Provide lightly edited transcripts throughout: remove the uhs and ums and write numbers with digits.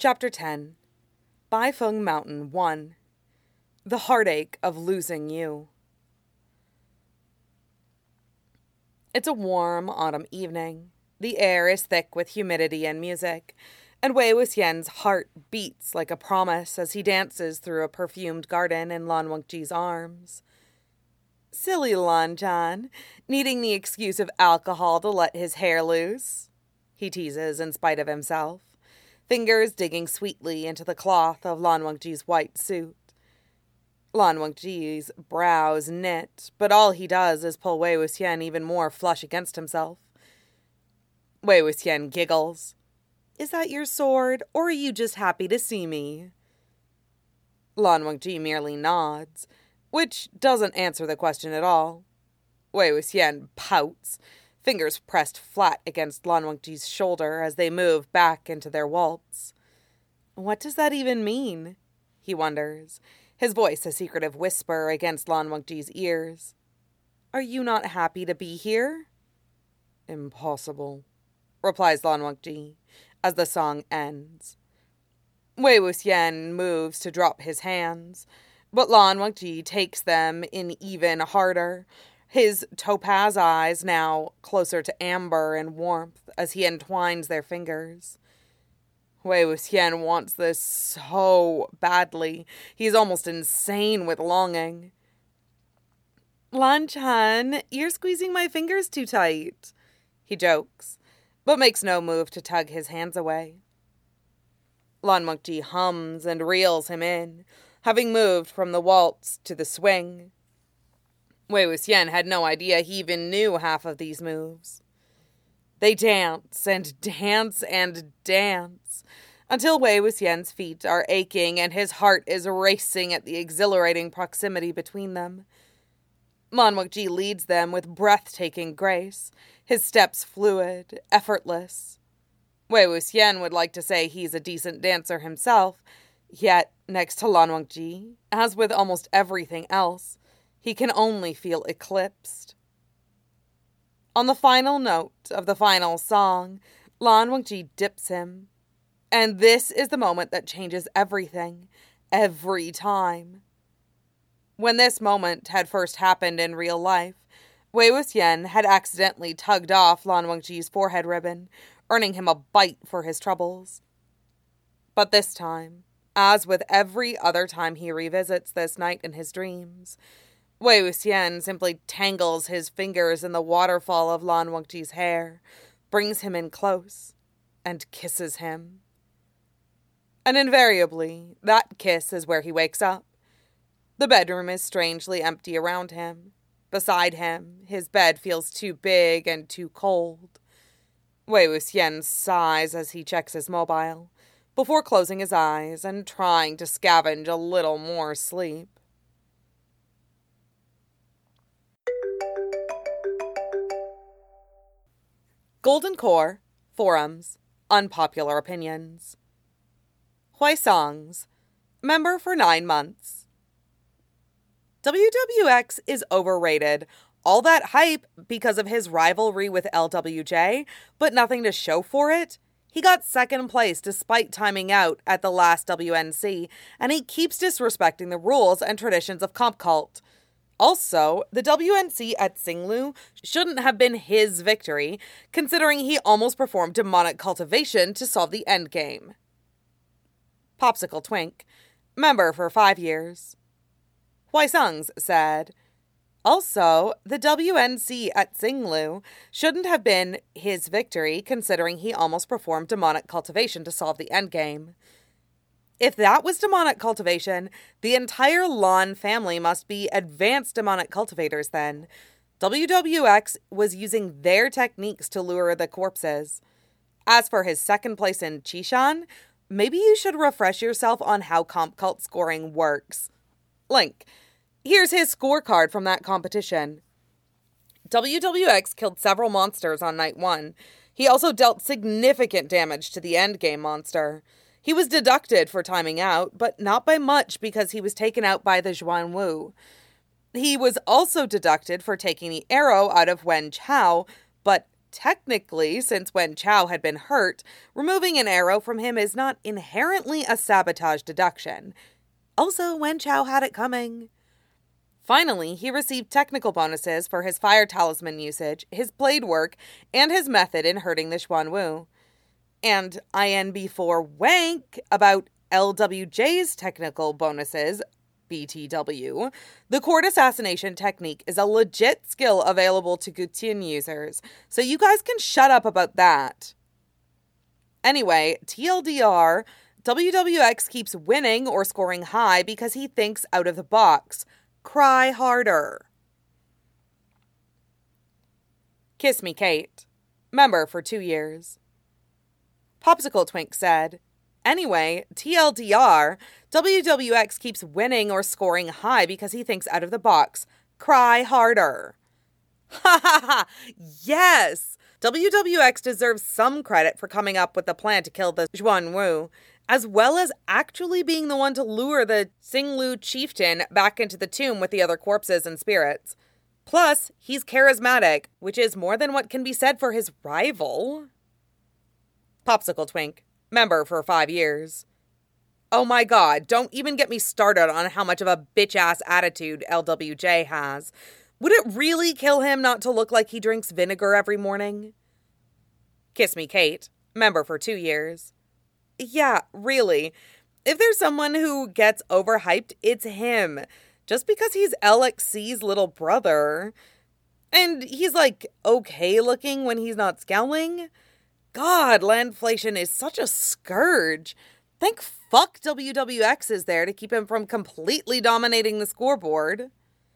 Chapter 10. Baifeng Mountain 1. The Heartache of Losing You. It's a warm autumn evening. The air is thick with humidity and music, and Wei Wuxian's heart beats like a promise as he dances through a perfumed garden in Lan Wangji's arms. Silly Lan-chan, needing the excuse of alcohol to let his hair loose, he teases in spite of himself, fingers digging sweetly into the cloth of Lan Wangji's white suit. Lan Wangji's brows knit, but all he does is pull Wei Wuxian even more flush against himself. Wei Wuxian giggles. Is that your sword, or are you just happy to see me? Lan Wangji merely nods, which doesn't answer the question at all. Wei Wuxian pouts, fingers pressed flat against Lan Wangji's shoulder as they move back into their waltz. What does that even mean? He wonders, his voice a secretive whisper against Lan Wangji's ears. Are you not happy to be here? Impossible, replies Lan Wangji, as the song ends. Wei Wuxian moves to drop his hands, but Lan Wangji takes them in even harder, his topaz eyes now closer to amber and warmth as he entwines their fingers. Wei Wuxian wants this so badly. He's almost insane with longing. Lan-chan, you're squeezing my fingers too tight, he jokes, but makes no move to tug his hands away. Lan Wangji hums and reels him in, having moved from the waltz to the swing. Wei Wuxian had no idea he even knew half of these moves. They dance and dance and dance, until Wei Wuxian's feet are aching and his heart is racing at the exhilarating proximity between them. Lan Wangji leads them with breathtaking grace, his steps fluid, effortless. Wei Wuxian would like to say he's a decent dancer himself, yet, next to Lan Wangji, as with almost everything else, he can only feel eclipsed. On the final note of the final song, Lan Wangji dips him. And this is the moment that changes everything, every time. When this moment had first happened in real life, Wei Wuxian had accidentally tugged off Lan Wangji's forehead ribbon, earning him a bite for his troubles. But this time, as with every other time he revisits this night in his dreams, Wei Wuxian simply tangles his fingers in the waterfall of Lan Wangji's hair, brings him in close, and kisses him. And invariably, that kiss is where he wakes up. The bedroom is strangely empty around him. Beside him, his bed feels too big and too cold. Wei Wuxian sighs as he checks his mobile, before closing his eyes and trying to scavenge a little more sleep. Golden Core, Forums, Unpopular Opinions. Huaisongs, member for 9 months. WWX is overrated. All that hype because of his rivalry with LWJ, but nothing to show for it. He got second place despite timing out at the last WNC, and he keeps disrespecting the rules and traditions of Comp Cult. Also, the WNC at Xinglu shouldn't have been his victory, considering he almost performed demonic cultivation to solve the endgame. Popsicle Twink, member for 5 years. Huaisongs said, also, the WNC at Xinglu shouldn't have been his victory, considering he almost performed demonic cultivation to solve the endgame. If that was demonic cultivation, the entire Lan family must be advanced demonic cultivators then. WWX was using their techniques to lure the corpses. As for his second place in Qishan, maybe you should refresh yourself on how Comp Cult scoring works. Link. Here's his scorecard from that competition. WWX killed several monsters on night 1. He also dealt significant damage to the endgame monster. He was deducted for timing out, but not by much because he was taken out by the Zhuan Wu. He was also deducted for taking the arrow out of Wen Chao, but technically, since Wen Chao had been hurt, removing an arrow from him is not inherently a sabotage deduction. Also, Wen Chao had it coming. Finally, he received technical bonuses for his fire talisman usage, his blade work, and his method in hurting the Xuanwu. And INB4 wank about LWJ's technical bonuses, BTW. The cord assassination technique is a legit skill available to Gutian users, so you guys can shut up about that. Anyway, TLDR, WWX keeps winning or scoring high because he thinks out of the box. Cry harder. Kiss Me Kate. Member for 2 years. Popsicle Twink said, anyway, TLDR, WWX keeps winning or scoring high because he thinks out of the box. Cry harder. Ha ha ha! Yes! WWX deserves some credit for coming up with the plan to kill the Xuanwu, as well as actually being the one to lure the Xinglu chieftain back into the tomb with the other corpses and spirits. Plus, he's charismatic, which is more than what can be said for his rival. Popsicle Twink, member for 5 years. Oh my god, don't even get me started on how much of a bitch-ass attitude LWJ has. Would it really kill him not to look like he drinks vinegar every morning? Kiss Me Kate, member for 2 years. Yeah, really. If there's someone who gets overhyped, it's him. Just because he's LXC's little brother. And he's like okay looking when he's not scowling. God, landflation is such a scourge. Thank fuck WWX is there to keep him from completely dominating the scoreboard.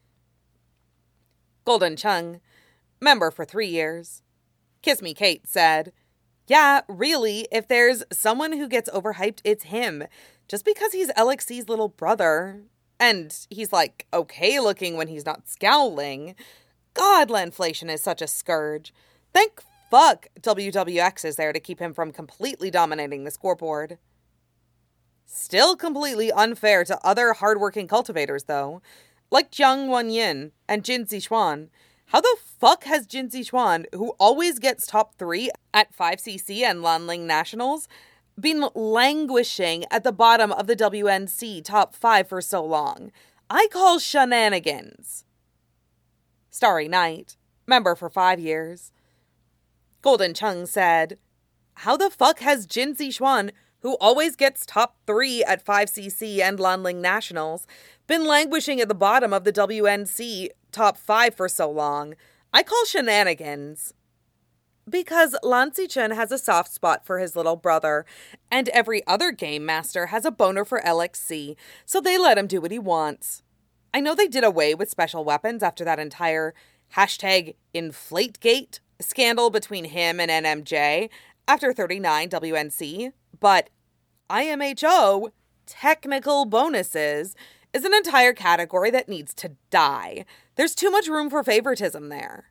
Golden Chung, member for 3 years. Kiss Me Kate said, yeah, really, if there's someone who gets overhyped, it's him. Just because he's LXC's little brother. And he's like okay looking when he's not scowling. God, landflation is such a scourge. Thank fuck WWX is there to keep him from completely dominating the scoreboard. Still completely unfair to other hardworking cultivators, though. Like Jiang Wenyin and Jin Zixuan. How the fuck has Jin Zixuan, who always gets top 3 at 5cc and Lanling Nationals, been languishing at the bottom of the WNC top 5 for so long? I call shenanigans. Starry Night, member for 5 years. Golden Chung said, how the fuck has Jin Zixuan, who always gets top 3 at 5cc and Lanling Nationals, been languishing at the bottom of the WNC top 5 for so long? I call shenanigans. Because Lan Zichen has a soft spot for his little brother, and every other game master has a boner for LXC, so they let him do what he wants. I know they did away with special weapons after that entire #InflateGate scandal between him and NMJ after 39 WNC, but IMHO, technical bonuses, is an entire category that needs to die. There's too much room for favoritism there.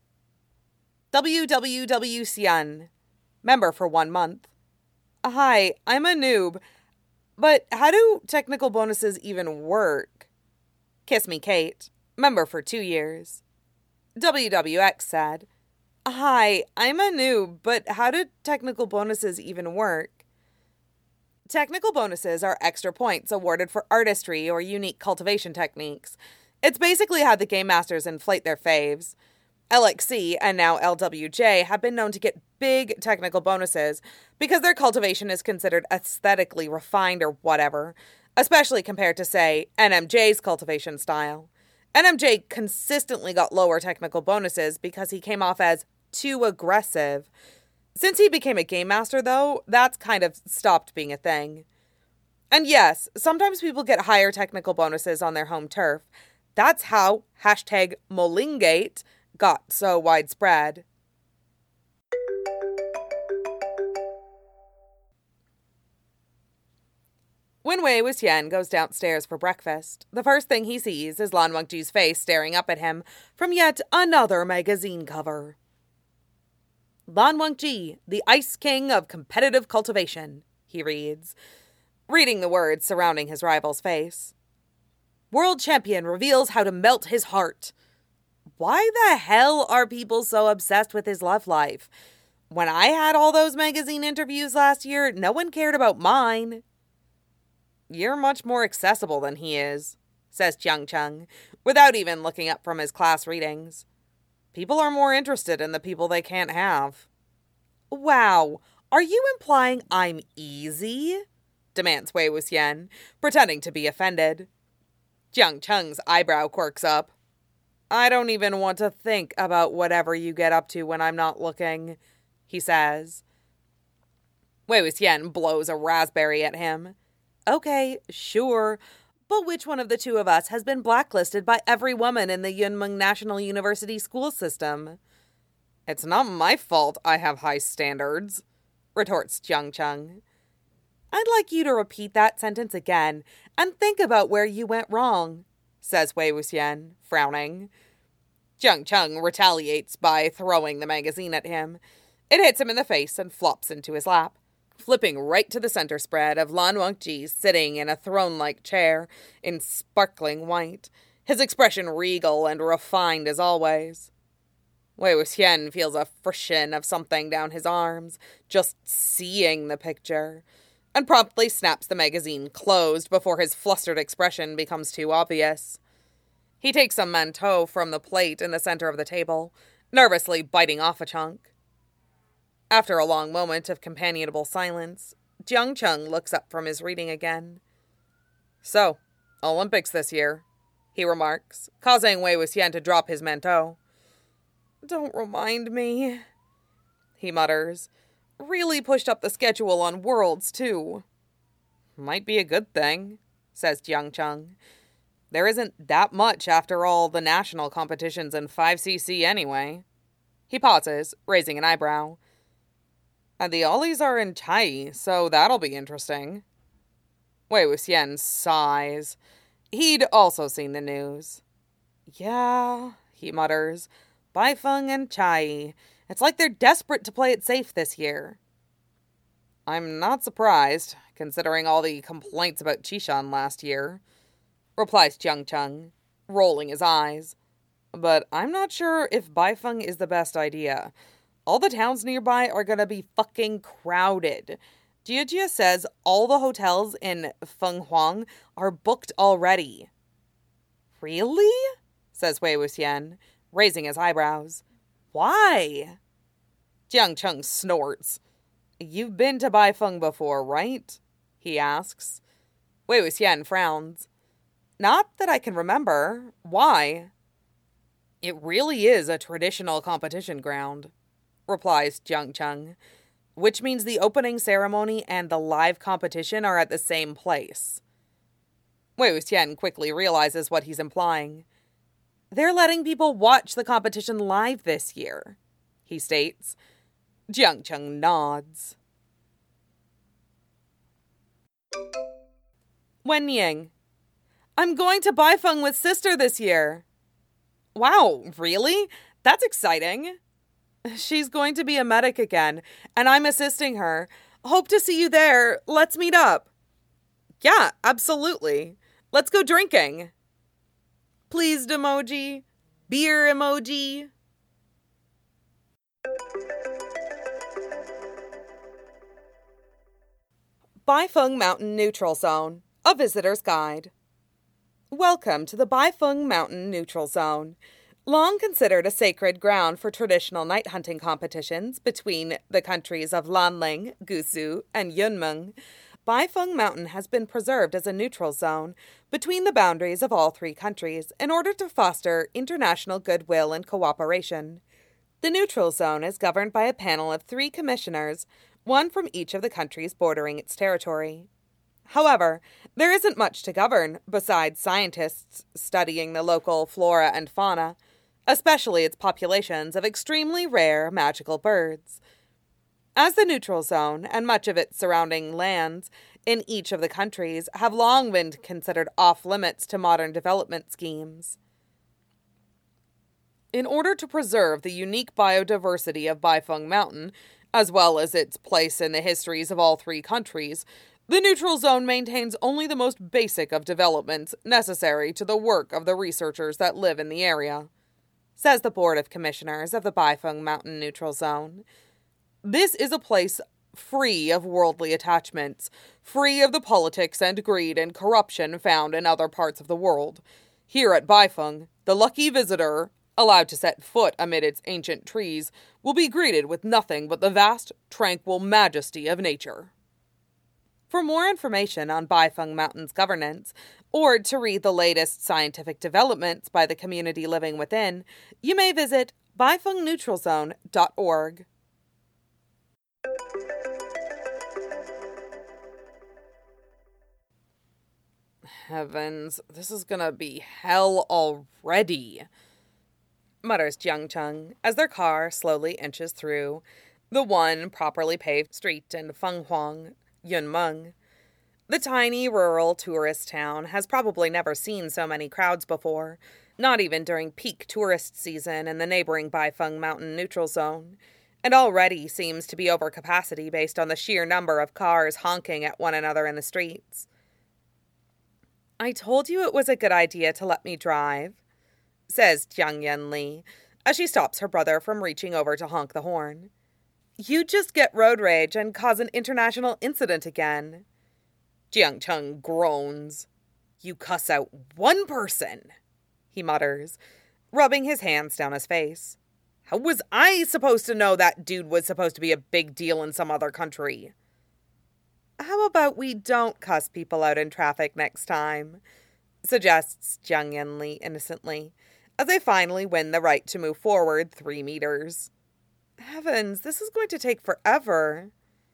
WWWCN, member for 1 month. Hi, I'm a noob, but how do technical bonuses even work? Kiss Me Kate, member for 2 years. WWX said, hi, I'm a noob, but how do technical bonuses even work? Technical bonuses are extra points awarded for artistry or unique cultivation techniques. It's basically how the game masters inflate their faves. LXC and now LWJ have been known to get big technical bonuses because their cultivation is considered aesthetically refined or whatever, especially compared to, say, NMJ's cultivation style. NMJ consistently got lower technical bonuses because he came off as too aggressive. Since he became a game master, though, that's kind of stopped being a thing. And yes, sometimes people get higher technical bonuses on their home turf. That's how #Molingate got so widespread. When Wei Wuxian goes downstairs for breakfast, the first thing he sees is Lan Wangji's face staring up at him from yet another magazine cover. Lan Wangji, the Ice King of competitive cultivation, he reads, reading the words surrounding his rival's face. World champion reveals how to melt his heart. Why the hell are people so obsessed with his love life? When I had all those magazine interviews last year, no one cared about mine. You're much more accessible than he is, says Jiang Cheng, without even looking up from his class readings. People are more interested in the people they can't have. Wow, are you implying I'm easy? Demands Wei Wuxian, pretending to be offended. Jiang Cheng's eyebrow quirks up. I don't even want to think about whatever you get up to when I'm not looking, he says. Wei Wuxian blows a raspberry at him. Okay, sure, but which one of the two of us has been blacklisted by every woman in the Yunmeng National University school system? It's not my fault I have high standards, retorts Jiang Cheng. I'd like you to repeat that sentence again and think about where you went wrong, says Wei Wuxian, frowning. Jiang Cheng retaliates by throwing the magazine at him. It hits him in the face and flops into his lap, flipping right to the center spread of Lan Wangji sitting in a throne-like chair in sparkling white, his expression regal and refined as always. Wei Wuxian feels a frisson of something down his arms, just seeing the picture, and promptly snaps the magazine closed before his flustered expression becomes too obvious. He takes some mantou from the plate in the center of the table, nervously biting off a chunk. After a long moment of companionable silence, Jiang Cheng looks up from his reading again. So, Olympics this year, he remarks, causing Wei Wuxian to drop his mantou. Don't remind me, he mutters. Really pushed up the schedule on Worlds, too. Might be a good thing, says Jiang Cheng. There isn't that much after all the national competitions in 5cc anyway. He pauses, raising an eyebrow. And the Ollies are in Chai, so that'll be interesting. Wei Wuxian sighs. He'd also seen the news. Yeah, he mutters. Baifeng and Chai. It's like they're desperate to play it safe this year. I'm not surprised, considering all the complaints about Qishan last year, replies Jiang Cheng, rolling his eyes. But I'm not sure if Baifeng is the best idea. All the towns nearby are gonna be fucking crowded. Jia says all the hotels in Fenghuang are booked already. Really? Says Wei Wuxian, raising his eyebrows. Why? Jiang Cheng snorts. You've been to Baifeng before, right? He asks. Wei Wuxian frowns. Not that I can remember. Why? It really is a traditional competition ground, replies Jiang Cheng, which means the opening ceremony and the live competition are at the same place. Wei Wuxian quickly realizes what he's implying. They're letting people watch the competition live this year, he states. Jiang Cheng nods. Wen Ying. I'm going to Baifeng with sister this year. Wow, really? That's exciting. She's going to be a medic again, and I'm assisting her. Hope to see you there. Let's meet up. Yeah, absolutely. Let's go drinking. Pleased emoji. Beer emoji. Baifeng Mountain Neutral Zone, a visitor's guide. Welcome to the Baifeng Mountain Neutral Zone. Long considered a sacred ground for traditional night hunting competitions between the countries of Lanling, Gusu, and Yunmeng, Baifeng Mountain has been preserved as a neutral zone between the boundaries of all three countries in order to foster international goodwill and cooperation. The neutral zone is governed by a panel of 3 commissioners, one from each of the countries bordering its territory. However, there isn't much to govern besides scientists studying the local flora and fauna, especially its populations of extremely rare magical birds. As the neutral zone and much of its surrounding lands in each of the countries have long been considered off-limits to modern development schemes. In order to preserve the unique biodiversity of Baifeng Mountain, as well as its place in the histories of all 3 countries, the neutral zone maintains only the most basic of developments necessary to the work of the researchers that live in the area, says the Board of Commissioners of the Baifeng Mountain Neutral Zone. This is a place free of worldly attachments, free of the politics and greed and corruption found in other parts of the world. Here at Baifeng, the lucky visitor, allowed to set foot amid its ancient trees, will be greeted with nothing but the vast, tranquil majesty of nature. For more information on Baifeng Mountain's governance, or to read the latest scientific developments by the community living within, you may visit baifengneutralzone.org. Heavens, this is gonna be hell already, mutters Jiang Cheng as their car slowly inches through the one properly paved street in Fenghuang, Yunmeng. The tiny rural tourist town has probably never seen so many crowds before, not even during peak tourist season in the neighboring Baifeng Mountain Neutral Zone, and already seems to be over capacity based on the sheer number of cars honking at one another in the streets. "I told you it was a good idea to let me drive," says Jiang Yanli, as she stops her brother from reaching over to honk the horn. "You just get road rage and cause an international incident again." Jiang Cheng groans. "You cuss out one person," he mutters, rubbing his hands down his face. "How was I supposed to know that dude was supposed to be a big deal in some other country?" "How about we don't cuss people out in traffic next time?" suggests Jiang Yanli innocently, as they finally win the right to move forward 3 meters. Heavens, this is going to take forever.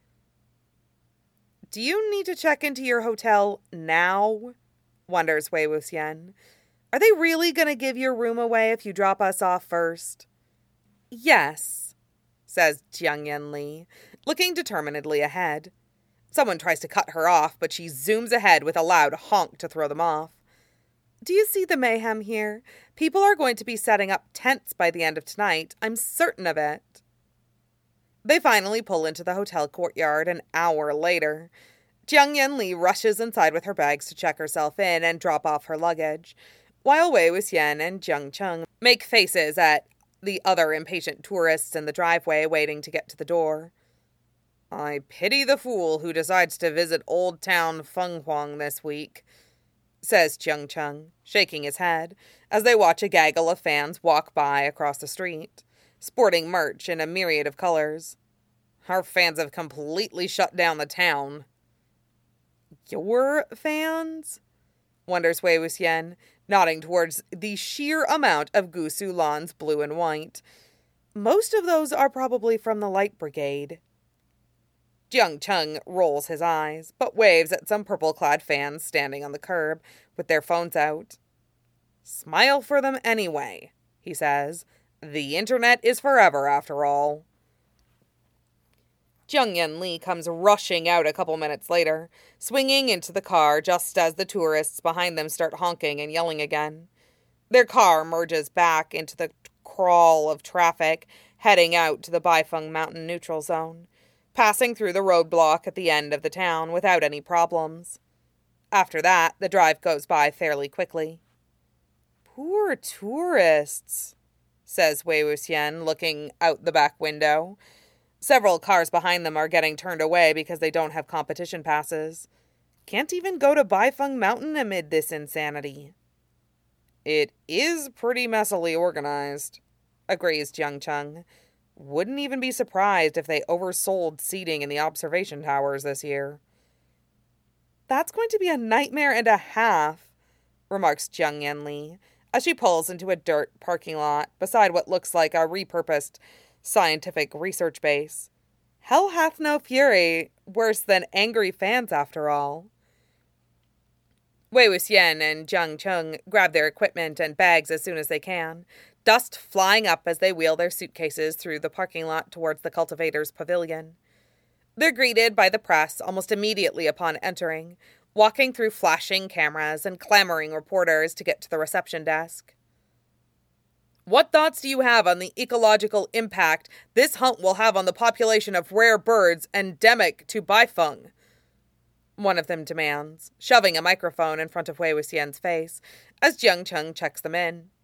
"Do you need to check into your hotel now?" wonders Wei Wuxian. "Are they really going to give your room away if you drop us off first?" "Yes," says Jiang Yanli, looking determinedly ahead. Someone tries to cut her off, but she zooms ahead with a loud honk to throw them off. "Do you see the mayhem here? People are going to be setting up tents by the end of tonight. I'm certain of it." They finally pull into the hotel courtyard an hour later. Jiang Yanli rushes inside with her bags to check herself in and drop off her luggage, while Wei Wuxian and Jiang Cheng make faces at the other impatient tourists in the driveway waiting to get to the door. "I pity the fool who decides to visit Old Town Fenghuang this week," says Jiang Cheng, shaking his head, as they watch a gaggle of fans walk by across the street, sporting merch in a myriad of colors. "Our fans have completely shut down the town." "Your fans?" wonders Wei Wuxian, nodding towards the sheer amount of Gusu lawns blue and white. "Most of those are probably from the Light Brigade." Jiang Cheng rolls his eyes, but waves at some purple-clad fans standing on the curb with their phones out. "Smile for them anyway," he says. "The internet is forever, after all." Jiang Yanli comes rushing out a couple minutes later, swinging into the car just as the tourists behind them start honking and yelling again. Their car merges back into the crawl of traffic, heading out to the Baifeng Mountain Neutral Zone, passing through the roadblock at the end of the town without any problems. After that, the drive goes by fairly quickly. "Poor tourists," says Wei Wuxian, looking out the back window. Several cars behind them are getting turned away because they don't have competition passes. Can't even go to Baifeng Mountain amid this insanity. "It is pretty messily organized," agrees Jiang Cheng. "Wouldn't even be surprised if they oversold seating in the observation towers this year." "That's going to be a nightmare and a half," remarks Jiang Yanli, as she pulls into a dirt parking lot beside what looks like a repurposed scientific research base. Hell hath no fury, worse than angry fans after all. Wei Wuxian and Jiang Cheng grab their equipment and bags as soon as they can, dust flying up as they wheel their suitcases through the parking lot towards the cultivator's pavilion. They're greeted by the press almost immediately upon entering, walking through flashing cameras and clamoring reporters to get to the reception desk. "What thoughts do you have on the ecological impact this hunt will have on the population of rare birds endemic to Baifeng?" one of them demands, shoving a microphone in front of Wei Wuxian's face, as Jiang Cheng checks them in.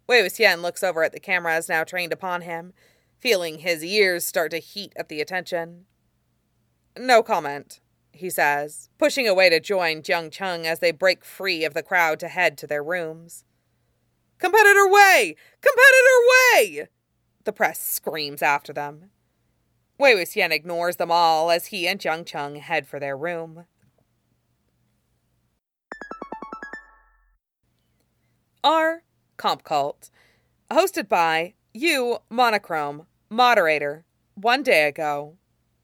Wei Wuxian looks over at the cameras now trained upon him, feeling his ears start to heat at the attention. No comment, he says, pushing away to join Jiang Cheng as they break free of the crowd to head to their rooms. Competitor Wei! Competitor Wei! The press screams after them. Wei Wuxian ignores them all as he and Jiang Cheng head for their room. R. Comp Cult. Hosted by you, Monochrome, moderator, 1 day ago.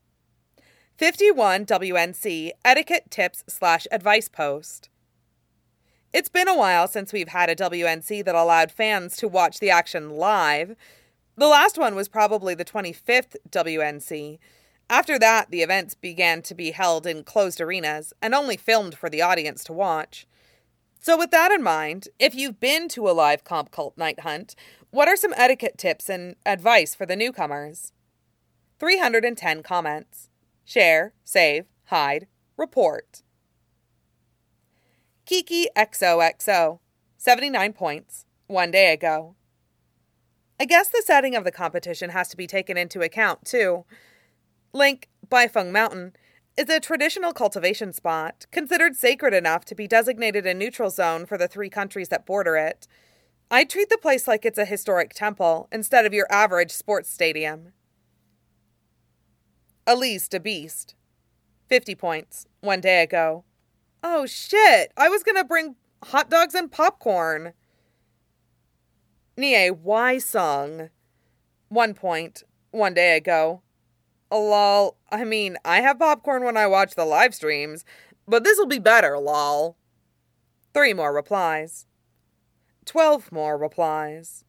51 WNC Etiquette Tips/Advice Post. It's been a while since we've had a WNC that allowed fans to watch the action live. The last one was probably the 25th WNC. After that, the events began to be held in closed arenas and only filmed for the audience to watch. So with that in mind, if you've been to a live Comp Cult Night Hunt, what are some etiquette tips and advice for the newcomers? 310 comments. Share, save, hide, report. Kiki XOXO, 79 points, 1 day ago. I guess the setting of the competition has to be taken into account, too. Link, Baifeng Mountain, is a traditional cultivation spot, considered sacred enough to be designated a neutral zone for the 3 countries that border it. I treat the place like it's a historic temple, instead of your average sports stadium. Elise de Beast, 50 points, 1 day ago. Oh shit, I was gonna bring hot dogs and popcorn. Nie Y Sung, 1 point, 1 day ago. Lol, I mean, I have popcorn when I watch the live streams, but this'll be better, lol. 3 more replies. 12 more replies.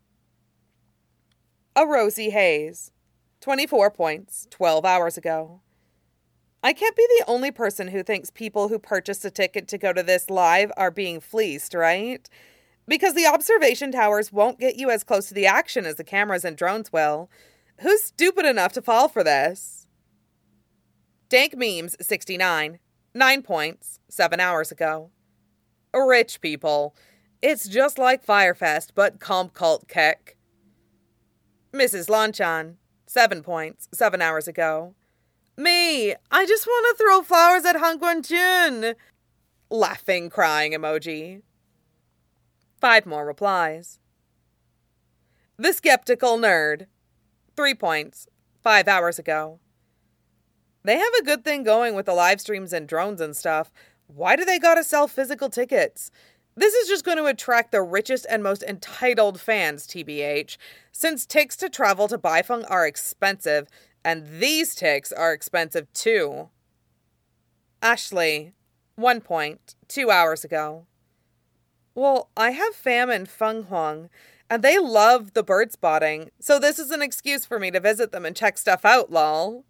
A Rosie Hayes, 24 points, 12 hours ago. I can't be the only person who thinks people who purchased a ticket to go to this live are being fleeced, right? Because the observation towers won't get you as close to the action as the cameras and drones will. Who's stupid enough to fall for this? Dank Memes 69, 9 points, 7 hours ago. Rich people. It's just like Firefest, but Comp Cult Keck. Mrs. Lanchan, 7 points, 7 hours ago. Me, I just want to throw flowers at Han Guanjun. Laughing, crying emoji. 5 more replies. The Skeptical Nerd, 3 points, 5 hours ago. They have a good thing going with the live streams and drones and stuff. Why do they gotta sell physical tickets? This is just going to attract the richest and most entitled fans, TBH, since tickets to travel to Baifeng are expensive, and these tickets are expensive too. Ashley, 1 point, 2 hours ago. Well, I have fam in Fenghuang, and they love the bird spotting, so this is an excuse for me to visit them and check stuff out, lol.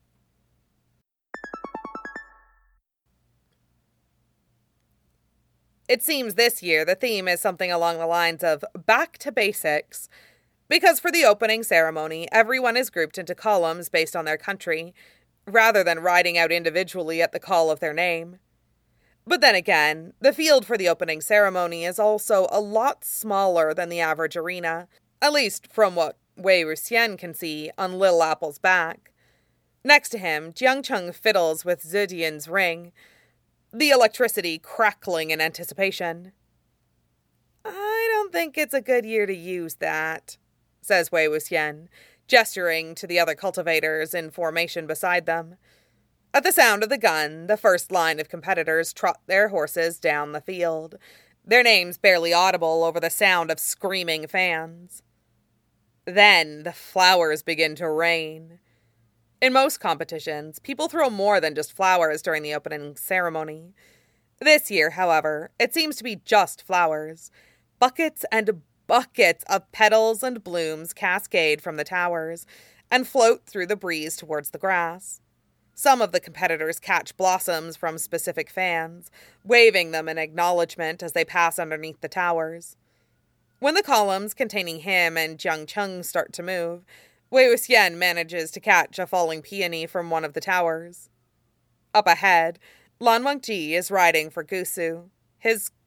It seems this year the theme is something along the lines of back to basics, because for the opening ceremony, everyone is grouped into columns based on their country, rather than riding out individually at the call of their name. But then again, the field for the opening ceremony is also a lot smaller than the average arena, at least from what Wei Wuxian can see on Little Apple's back. Next to him, Jiang Cheng fiddles with Zidian's ring, the electricity crackling in anticipation. I don't think it's a good year to use that, says Wei Wuxian, gesturing to the other cultivators in formation beside them. At the sound of the gun, the first line of competitors trot their horses down the field, their names barely audible over the sound of screaming fans. Then the flowers begin to rain. In most competitions, people throw more than just flowers during the opening ceremony. This year, however, it seems to be just flowers. Buckets and buckets of petals and blooms cascade from the towers and float through the breeze towards the grass. Some of the competitors catch blossoms from specific fans, waving them in acknowledgement as they pass underneath the towers. When the columns containing him and Jiang Cheng start to move, Wei Wuxian manages to catch a falling peony from one of the towers. Up ahead, Lan Wangji is riding for Gusu, his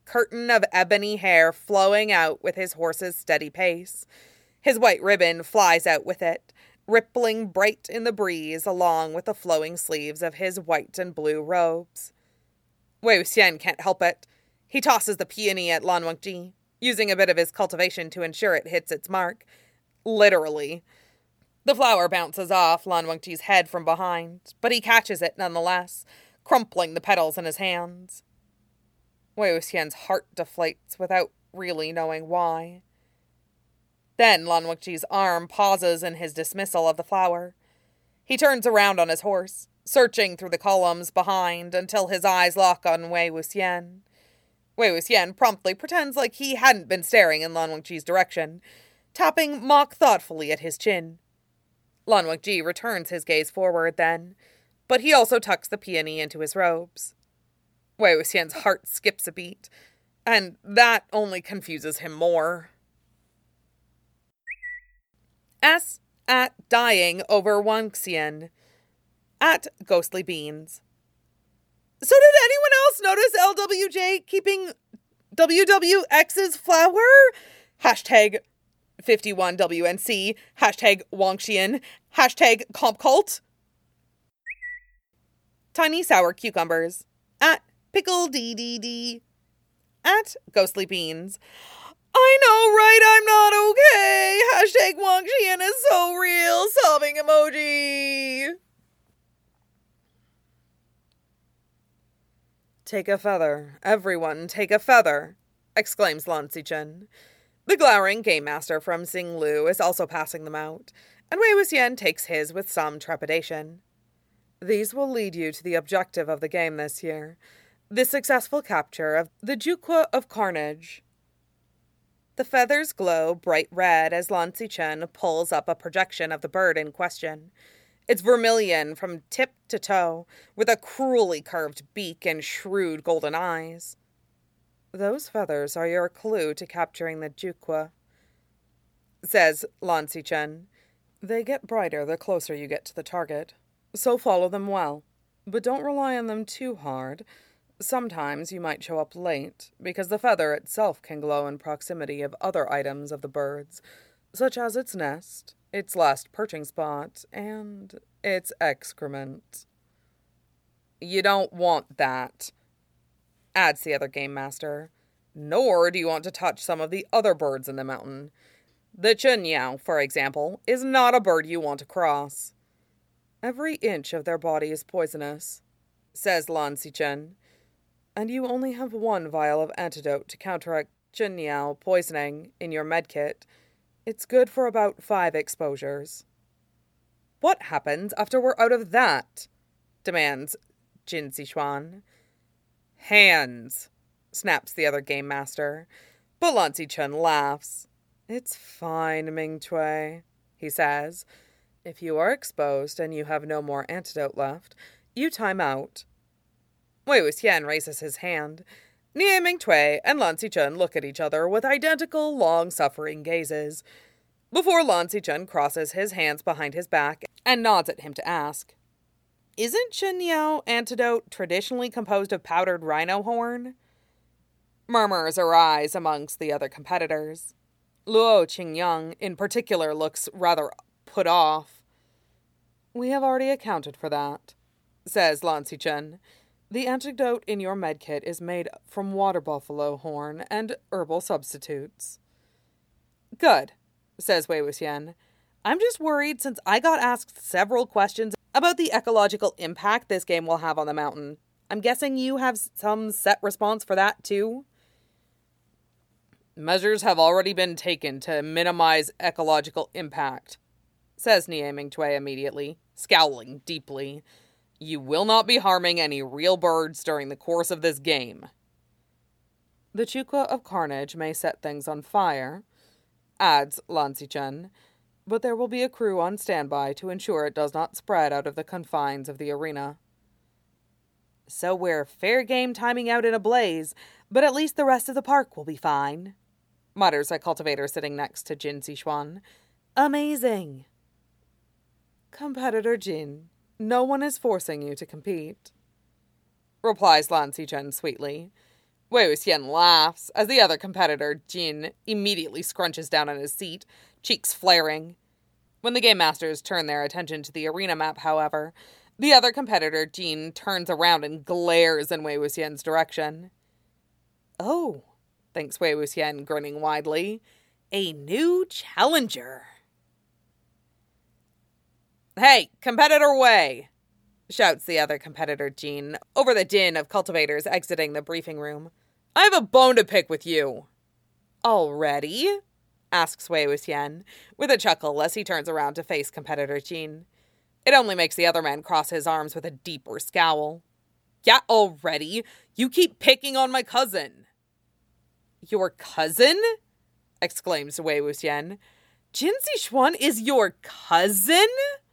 curtain of ebony hair flowing out with his horse's steady pace. His white ribbon flies out with it, rippling bright in the breeze along with the flowing sleeves of his white and blue robes. Wei Wuxian can't help it. He tosses the peony at Lan Wangji, using a bit of his cultivation to ensure it hits its mark. Literally. The flower bounces off Lan Wangji's head from behind, but he catches it nonetheless, crumpling the petals in his hands. Wei Wuxian's heart deflates without really knowing why. Then Lan Wangji's arm pauses in his dismissal of the flower. He turns around on his horse, searching through the columns behind until his eyes lock on Wei Wuxian. Wei Wuxian promptly pretends like he hadn't been staring in Lan Wangji's direction, tapping mock thoughtfully at his chin. Lan Wangji returns his gaze forward then, but he also tucks the peony into his robes. Wei Wuxian's heart skips a beat, and that only confuses him more. S. At dying over Wangxian. At Ghostly Beans. So did anyone else notice LWJ keeping WWX's flower? Hashtag 51WNC. Hashtag Wangxian. Hashtag CompCult. Tiny Sour Cucumbers. At Pickle DDD. At Ghostly Beans. I know, right? I'm not okay. Hashtag Wangxian is so real. Sobbing emoji. Take a feather. Everyone take a feather, exclaims Lan Xichen. The glowering game master from Xinglu is also passing them out, and Wei Wuxian takes his with some trepidation. These will lead you to the objective of the game this year, the successful capture of the Juque of Carnage. The feathers glow bright red as Lan Xichen pulls up a projection of the bird in question. It's vermilion from tip to toe, with a cruelly curved beak and shrewd golden eyes. Those feathers are your clue to capturing the Juque, says Lan Xichen. They get brighter the closer you get to the target, so follow them well, but don't rely on them too hard. Sometimes you might show up late, because the feather itself can glow in proximity of other items of the bird's, such as its nest, its last perching spot, and its excrement. You don't want that, adds the other game master. Nor do you want to touch some of the other birds in the mountain. The Chunyao, for example, is not a bird you want to cross. Every inch of their body is poisonous, says Lan Xichen, and you only have one vial of antidote to counteract Chunyao poisoning in your medkit. It's good for about 5 exposures. What happens after we're out of that? Demands Jin Zixuan. Hands, snaps the other game master. But Lan Xichen laughs. It's fine, Mingtui, he says. If you are exposed and you have no more antidote left, you time out. Wei Wuxian raises his hand. Nie Mingtui and Lan Xichen look at each other with identical, long-suffering gazes, before Lan Xichen crosses his hands behind his back and nods at him to ask, Isn't Chunyao antidote traditionally composed of powdered rhino horn? Murmurs arise amongst the other competitors. Luo Qingyang, in particular, looks rather put off. We have already accounted for that, says Lan Xichen. The antidote in your medkit is made from water buffalo horn and herbal substitutes. Good, says Wei Wuxian. I'm just worried since I got asked several questions about the ecological impact this game will have on the mountain. I'm guessing you have some set response for that too? Measures have already been taken to minimize ecological impact, says Nie Mingtui immediately, scowling deeply. You will not be harming any real birds during the course of this game. The Juque of Carnage may set things on fire, adds Lan Xichen, but there will be a crew on standby to ensure it does not spread out of the confines of the arena. So we're fair game timing out in a blaze, but at least the rest of the park will be fine, mutters a cultivator sitting next to Jin Zixuan. Amazing. Competitor Jin, no one is forcing you to compete, replies Lan Xichen sweetly. Wei Wuxian laughs as the other competitor, Jin, immediately scrunches down on his seat, cheeks flaring. When the game masters turn their attention to the arena map, however, the other competitor, Jin, turns around and glares in Wei Wuxian's direction. Oh, thinks Wei Wuxian, grinning widely. A new challenger. Hey, competitor Wei, shouts the other competitor, Jin, over the din of cultivators exiting the briefing room. I have a bone to pick with you. Already? Asks Wei Wuxian, with a chuckle as he turns around to face competitor Jin. It only makes the other man cross his arms with a deeper scowl. Yeah, already? You keep picking on my cousin. Your cousin? Exclaims Wei Wuxian. Jin Zixuan is your cousin?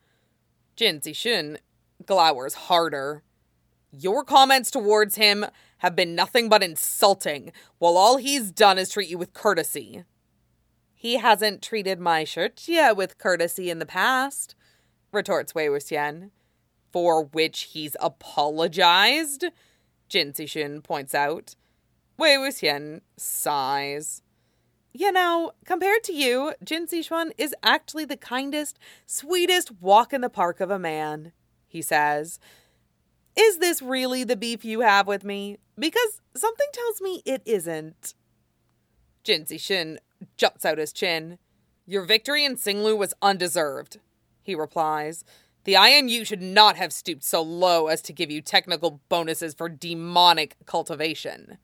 Jin Zixun glowers harder. Your comments towards him have been nothing but insulting, while all he's done is treat you with courtesy. He hasn't treated my Shurtia with courtesy in the past, retorts Wei Wuxian. For which he's apologized, Jin Zixun points out. Wei Wuxian sighs. You know, compared to you, Jin Zixuan is actually the kindest, sweetest walk in the park of a man, he says. Is this really the beef you have with me? Because something tells me it isn't. Jin Zixun juts out his chin. Your victory in Xinglu was undeserved, he replies. The IMU should not have stooped so low as to give you technical bonuses for demonic cultivation.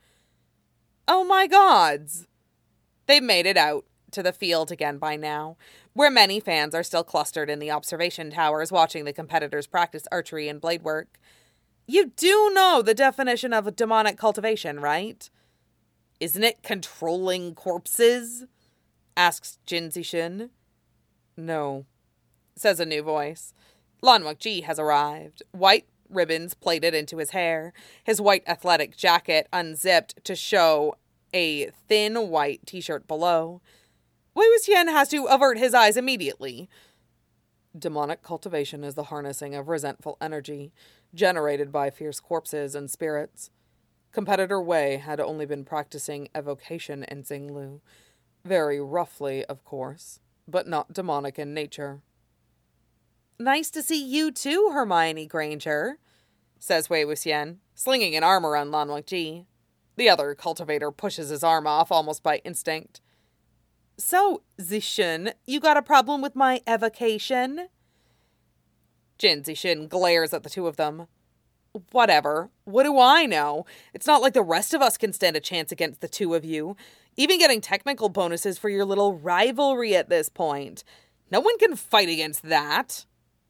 Oh my gods! They've made it out to the field again by now, where many fans are still clustered in the observation towers watching the competitors practice archery and blade work. You do know the definition of demonic cultivation, right? Isn't it controlling corpses? Asks Jin Zixun. No, says a new voice. Lan Wangji has arrived, white ribbons plaited into his hair, his white athletic jacket unzipped to show a thin white t-shirt below. Wei Wuxian has to avert his eyes immediately. Demonic cultivation is the harnessing of resentful energy, generated by fierce corpses and spirits. Competitor Wei had only been practicing evocation in Xinglu. Very roughly, of course, but not demonic in nature. Nice to see you too, Hermione Granger, says Wei Wuxian, slinging an arm around Lan Wangji. The other cultivator pushes his arm off almost by instinct. So, Zixun, you got a problem with my evocation? Jin Zixun glares at the two of them. Whatever. What do I know? It's not like the rest of us can stand a chance against the two of you. Even getting technical bonuses for your little rivalry at this point. No one can fight against that.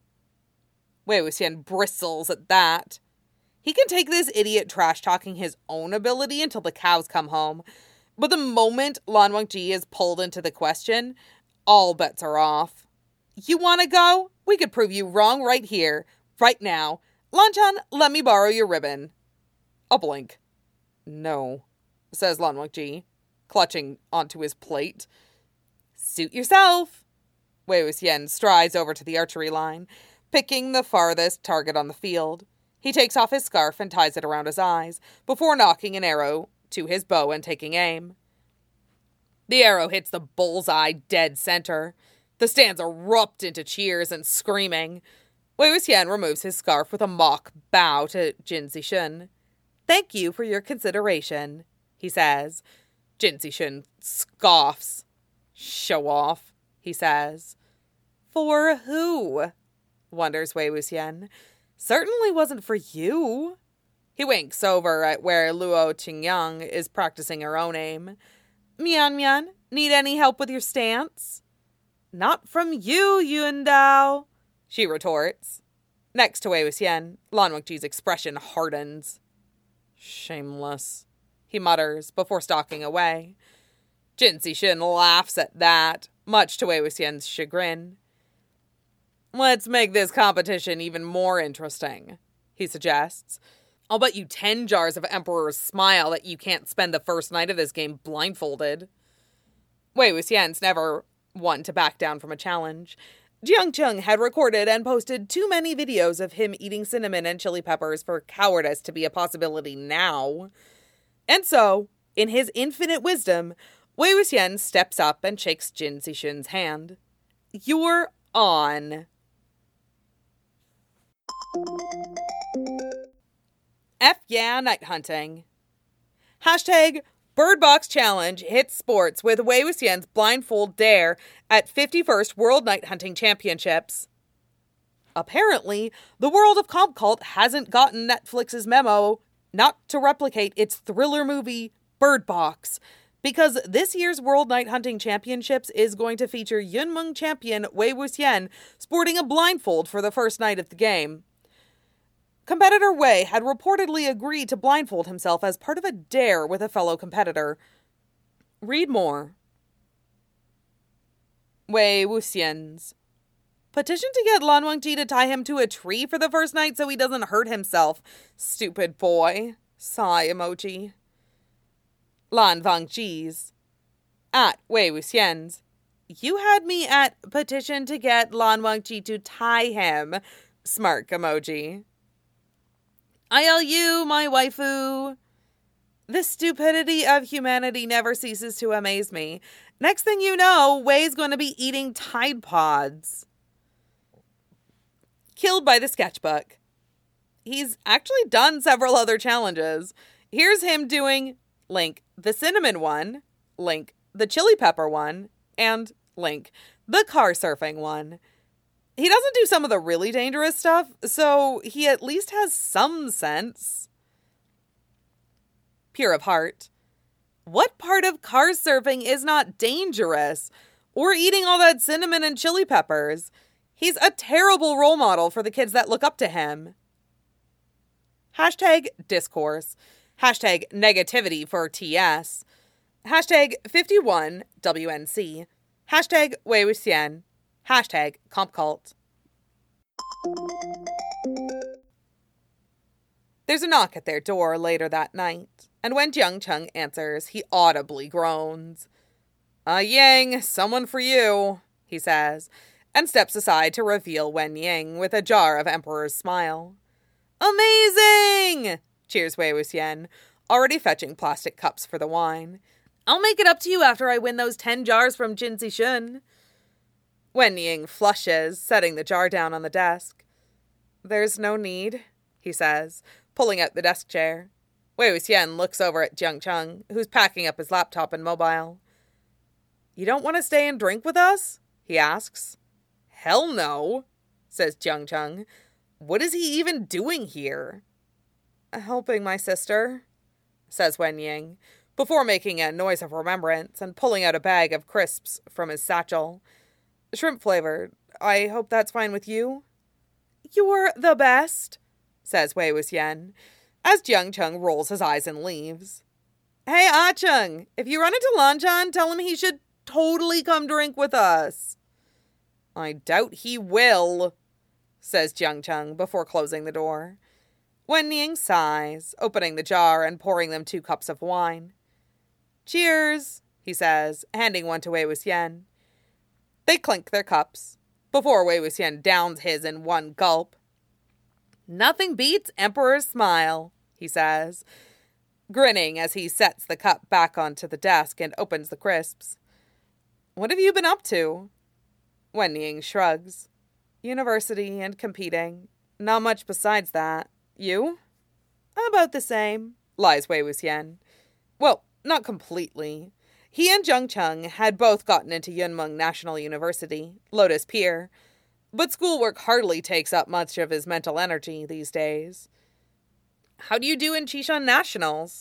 Wei Wuxian bristles at that. He can take this idiot trash-talking his own ability until the cows come home. But the moment Lan Wangji is pulled into the question, all bets are off. You want to go? We could prove you wrong right here, right now. Lanchan, let me borrow your ribbon. A blink. No, says Lan Wangji, clutching onto his plate. Suit yourself. Wei Wuxian strides over to the archery line, picking the farthest target on the field. He takes off his scarf and ties it around his eyes, before knocking an arrow to his bow and taking aim. The arrow hits the bullseye dead center. The stands erupt into cheers and screaming. Wei Wuxian removes his scarf with a mock bow to Jin Zixun. Thank you for your consideration, he says. Jin Zixun scoffs. Show off, he says. For who? Wonders Wei Wuxian. Certainly wasn't for you. He winks over at where Luo Qingyang is practicing her own aim. Mian Mian, need any help with your stance? Not from you, Yuan Dao, she retorts. Next to Wei Wuxian, Lan Wangji's expression hardens. Shameless, he mutters before stalking away. Jin Zixun laughs at that, much to Wei Wuxian's chagrin. Let's make this competition even more interesting, he suggests. I'll bet you 10 jars of Emperor's Smile that you can't spend the first night of this game blindfolded. Wei Wuxian's never one to back down from a challenge. Jiang Cheng had recorded and posted too many videos of him eating cinnamon and chili peppers for cowardice to be a possibility now. And so, in his infinite wisdom, Wei Wuxian steps up and shakes Jin Zixun's hand. You're on. F yeah, night hunting. Hashtag Bird Box Challenge hits sports with Wei Wuxian's blindfold dare at 51st World Night Hunting Championships. Apparently, the world of Comp Cult hasn't gotten Netflix's memo not to replicate its thriller movie Bird Box, because this year's World Night Hunting Championships is going to feature Yunmeng champion Wei Wuxian sporting a blindfold for the first night of the game. Competitor Wei had reportedly agreed to blindfold himself as part of a dare with a fellow competitor. Read more. Wei Wuxian's petition to get Lan Wangji to tie him to a tree for the first night so he doesn't hurt himself. Stupid boy. Sigh emoji. Lan Wangji's at Wei Wuxian's. You had me at petition to get Lan Wangji to tie him. Smirk emoji. ILU, my waifu. The stupidity of humanity never ceases to amaze me. Next thing you know, Wei's going to be eating Tide Pods. Killed by the sketchbook. He's actually done several other challenges. Here's him doing link the cinnamon one, link the chili pepper one, and link the car surfing one. He doesn't do some of the really dangerous stuff, so he at least has some sense. Pure of heart. What part of car surfing is not dangerous? Or eating all that cinnamon and chili peppers? He's a terrible role model for the kids that look up to him. Hashtag discourse. Hashtag negativity for TS. Hashtag 51WNC. Hashtag Wei Wuxian. Hashtag Comp Cult. There's a knock at their door later that night, and when Jiang Cheng answers, he audibly groans. Yang, someone for you, he says, and steps aside to reveal Wen Ying with a jar of Emperor's Smile. Amazing! Cheers Wei Wuxian, already fetching plastic cups for the wine. I'll make it up to you after I win those 10 jars from Jin Zixun. Wen Ying flushes, setting the jar down on the desk. There's no need, he says, pulling out the desk chair. Wei Wuxian looks over at Jiang Cheng, who's packing up his laptop and mobile. You don't want to stay and drink with us? He asks. Hell no, says Jiang Cheng. What is he even doing here? Helping my sister, says Wen Ying, before making a noise of remembrance and pulling out a bag of crisps from his satchel. Shrimp flavored. I hope that's fine with you? You're the best, says Wei Wuxian, as Jiang Cheng rolls his eyes and leaves. Hey, Ah Cheng, if you run into Lanjan, tell him he should totally come drink with us. I doubt he will, says Jiang Cheng before closing the door. Wen Ying sighs, opening the jar and pouring them 2 cups of wine. Cheers, he says, handing one to Wei Wuxian. They clink their cups, before Wei Wuxian downs his in one gulp. Nothing beats Emperor's Smile, he says, grinning as he sets the cup back onto the desk and opens the crisps. What have you been up to? Wen Ying shrugs. University and competing. Not much besides that. You? About the same, lies Wei Wuxian. Well, not completely. He and Jiang Cheng had both gotten into Yunmeng National University, Lotus Pier, but schoolwork hardly takes up much of his mental energy these days. How do you do in Qishan Nationals?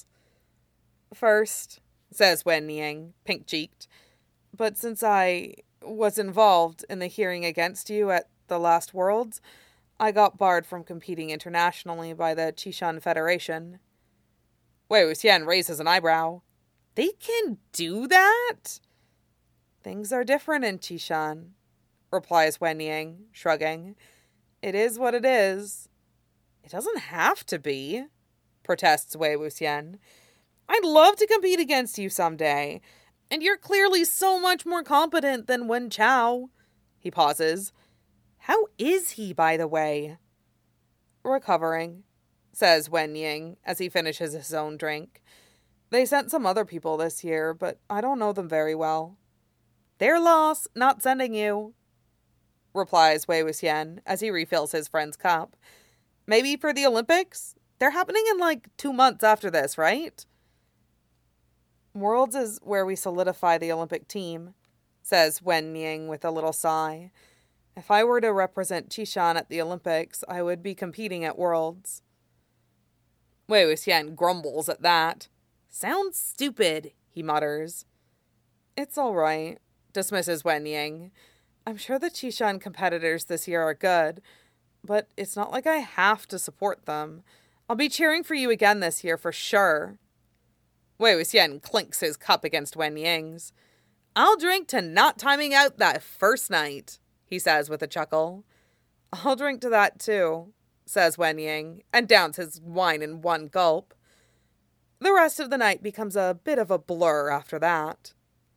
First, says Wen Ying, pink-cheeked. But since I was involved in the hearing against you at the last Worlds, I got barred from competing internationally by the Qishan Federation. Wei Wuxian raises an eyebrow. They can do that? Things are different in Qishan, replies Wen Ying, shrugging. It is what it is. It doesn't have to be, protests Wei Wuxian. I'd love to compete against you someday, and you're clearly so much more competent than Wen Chao. He pauses. How is he, by the way? Recovering, says Wen Ying as he finishes his own drink. They sent some other people this year, but I don't know them very well. Their loss, not sending you, replies Wei Wuxian as he refills his friend's cup. Maybe for the Olympics? They're happening in 2 months after this, right? Worlds is where we solidify the Olympic team, says Wen Ying with a little sigh. If I were to represent Qishan at the Olympics, I would be competing at Worlds. Wei Wuxian grumbles at that. Sounds stupid, he mutters. It's all right, dismisses Wen Ying. I'm sure the Qishan competitors this year are good, but it's not like I have to support them. I'll be cheering for you again this year for sure. Wei Wuxian clinks his cup against Wen Ying's. I'll drink to not timing out that first night, he says with a chuckle. I'll drink to that too, says Wen Ying, and downs his wine in one gulp. The rest of the night becomes a bit of a blur after that.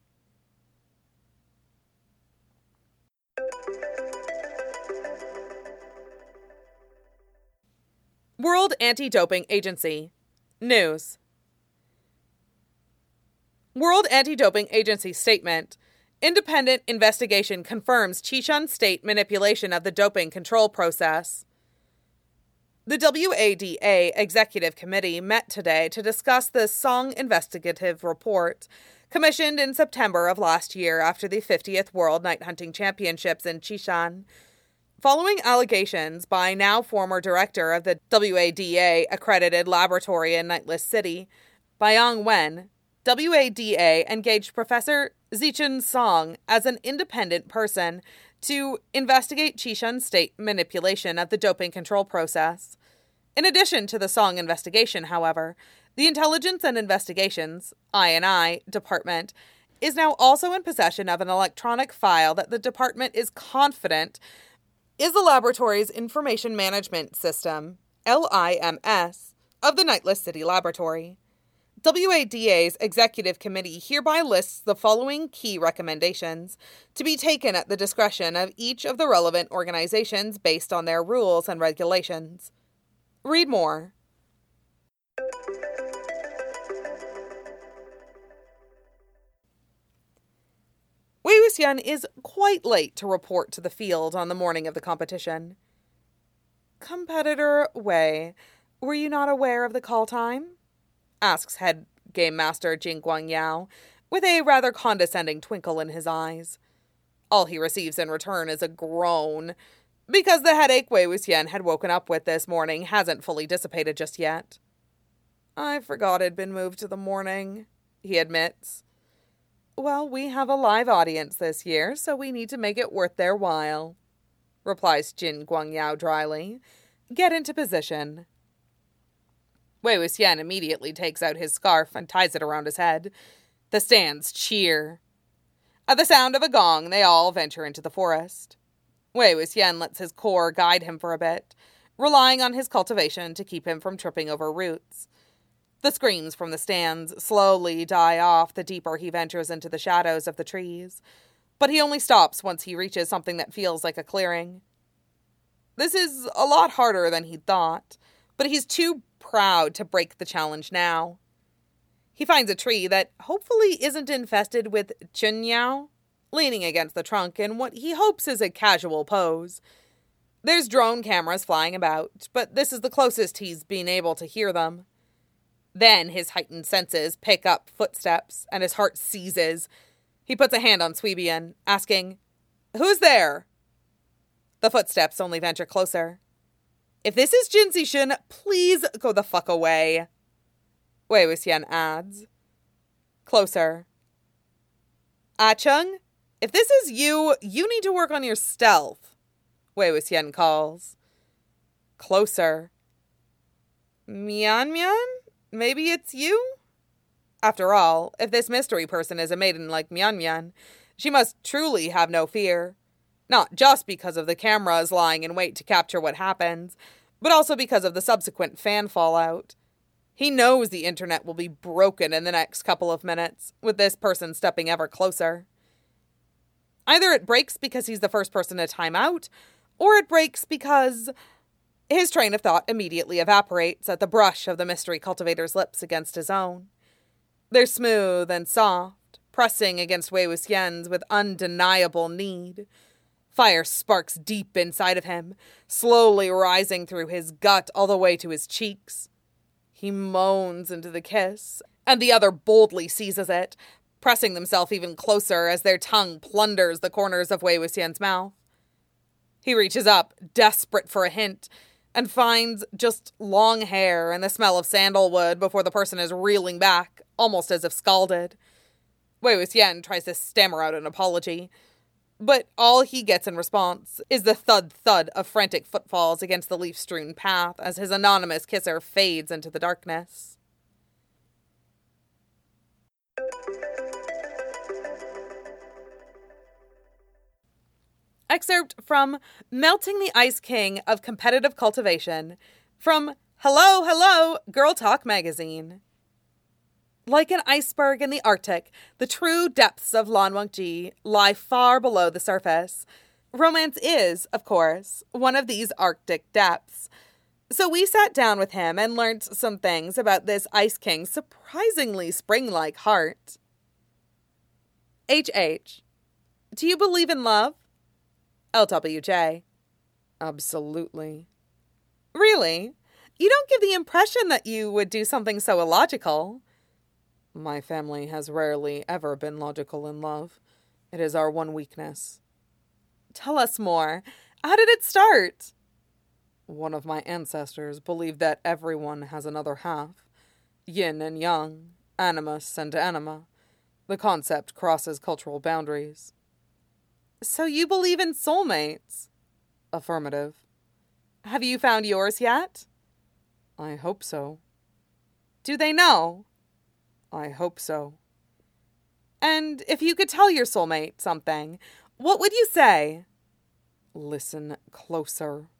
World Anti-Doping Agency. News. World Anti-Doping Agency statement. Independent investigation confirms Qishan state manipulation of the doping control process. The WADA Executive Committee met today to discuss the Song investigative report, commissioned in September of last year after the 50th World Night Hunting Championships in Qishan. Following allegations by now former director of the WADA-accredited laboratory in Nightless City, Baiyang Wen, WADA engaged Professor Zichun Song as an independent person to investigate Qishan state manipulation of the doping control process. In addition to the Song investigation, however, the Intelligence and Investigations (I&I) Department is now also in possession of an electronic file that the department is confident is the laboratory's information management system, LIMS, of the Nightless City Laboratory. WADA's Executive Committee hereby lists the following key recommendations to be taken at the discretion of each of the relevant organizations based on their rules and regulations. Read more. Wei Wuxian is quite late to report to the field on the morning of the competition. Competitor Wei, were you not aware of the call time? Asks head game master Jing Guangyao, with a rather condescending twinkle in his eyes. All he receives in return is a groan, because the headache Wei Wuxian had woken up with this morning hasn't fully dissipated just yet. I forgot it'd been moved to the morning, he admits. Well, we have a live audience this year, so we need to make it worth their while, replies Jin Guangyao dryly. Get into position. Wei Wuxian immediately takes out his scarf and ties it around his head. The stands cheer. At the sound of a gong, they all venture into the forest. Wei Wuxian lets his core guide him for a bit, relying on his cultivation to keep him from tripping over roots. The screams from the stands slowly die off the deeper he ventures into the shadows of the trees, but he only stops once he reaches something that feels like a clearing. This is a lot harder than he'd thought, but he's too proud to break the challenge now. He finds a tree that hopefully isn't infested with chunyao, leaning against the trunk in what he hopes is a casual pose. There's drone cameras flying about, but this is the closest he's been able to hear them. Then his heightened senses pick up footsteps, and his heart seizes. He puts a hand on Suibian, asking, Who's there? The footsteps only venture closer. If this is Jin Zixun, please go the fuck away, Wei Wuxian adds. Closer. Ah Chung, if this is you, you need to work on your stealth, Wei Wuxian calls. Closer. Mian Mian? Maybe it's you? After all, if this mystery person is a maiden like Mian Mian, she must truly have no fear. Not just because of the cameras lying in wait to capture what happens, but also because of the subsequent fan fallout. He knows the internet will be broken in the next couple of minutes, with this person stepping ever closer. Either it breaks because he's the first person to time out, or it breaks because his train of thought immediately evaporates at the brush of the mystery cultivator's lips against his own. They're smooth and soft, pressing against Wei Wuxian's with undeniable need. Fire sparks deep inside of him, slowly rising through his gut all the way to his cheeks. He moans into the kiss, and the other boldly seizes it, pressing themselves even closer as their tongue plunders the corners of Wei Wuxian's mouth. He reaches up, desperate for a hint, and finds just long hair and the smell of sandalwood before the person is reeling back, almost as if scalded. Wei Wuxian tries to stammer out an apology, but all he gets in response is the thud-thud of frantic footfalls against the leaf-strewn path as his anonymous kisser fades into the darkness. Excerpt from Melting the Ice King of Competitive Cultivation from Hello, Hello, Girl Talk magazine. Like an iceberg in the Arctic, the true depths of Lan Wangji lie far below the surface. Romance is, of course, one of these Arctic depths. So we sat down with him and learned some things about this Ice King's surprisingly spring-like heart. H.H. Do you believe in love? L.W.J. Absolutely. Really? You don't give the impression that you would do something so illogical. My family has rarely ever been logical in love. It is our one weakness. Tell us more. How did it start? One of my ancestors believed that everyone has another half. Yin and yang, animus and anima. The concept crosses cultural boundaries. So you believe in soulmates? Affirmative. Have you found yours yet? I hope so. Do they know? I hope so. And if you could tell your soulmate something, what would you say? Listen closer.